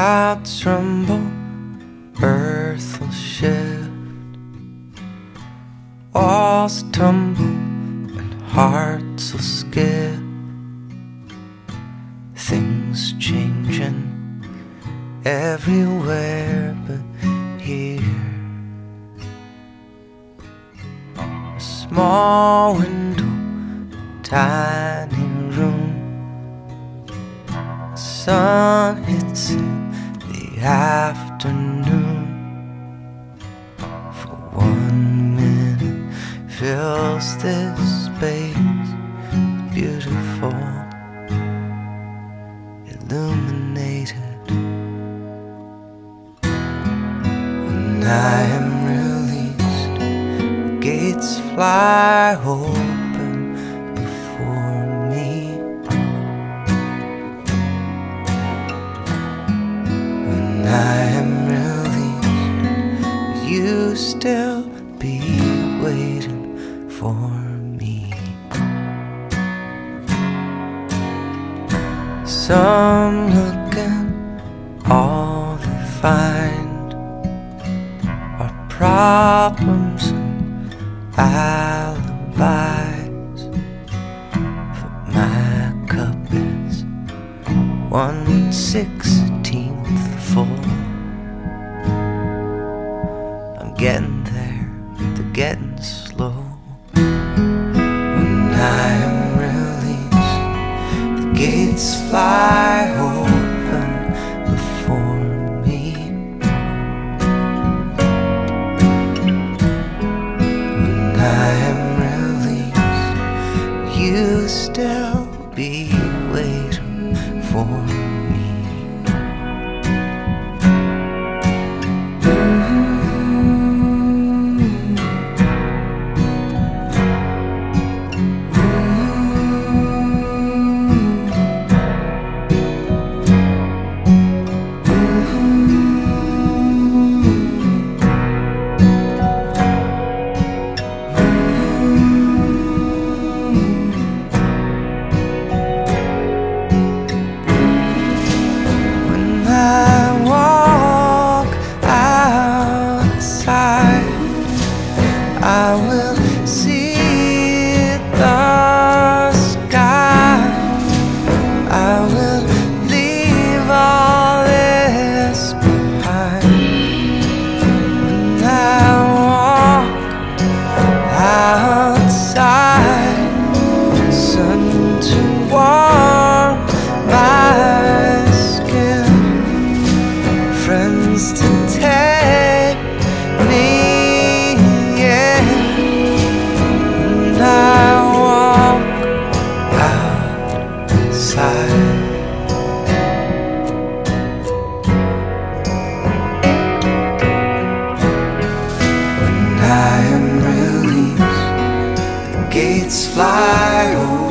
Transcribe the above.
Clouds rumble, earth will shift, walls tumble and hearts will skip. Things changing everywhere but here. A small window, tiny room. The sun hits in the afternoon. For 1 minute fills this space, beautiful, illuminated. When I am released, the gates fly open before me. When I am released, you still be waiting for me. Some looking, all they find are problems and alibis. But my cup is 1/16 full. I'm getting there, they're getting slow. When I am released, the gates fly open before me. When I am released, you still be waiting for me. I will see the sky. I will leave all this behind. When I walk outside, sun to warm my skin, friends to take me. When I am released, the gates fly open.